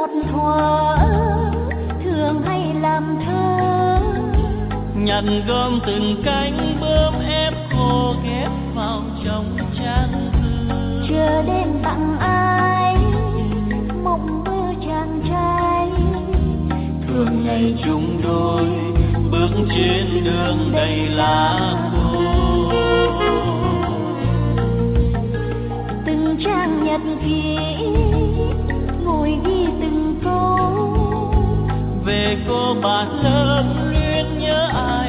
một thuở thường hay làm thơ, nhặt gom từng cánh bướm ép khô ghép vào trong trang thư. chờ đêm tặng ai mộng mơ chàng trai, thường ngày chung đôi bước trên đường đầy lá khô. từng trang nhật ký ngồi ghi từng câu về cô bạn lớn luyến nhớ ai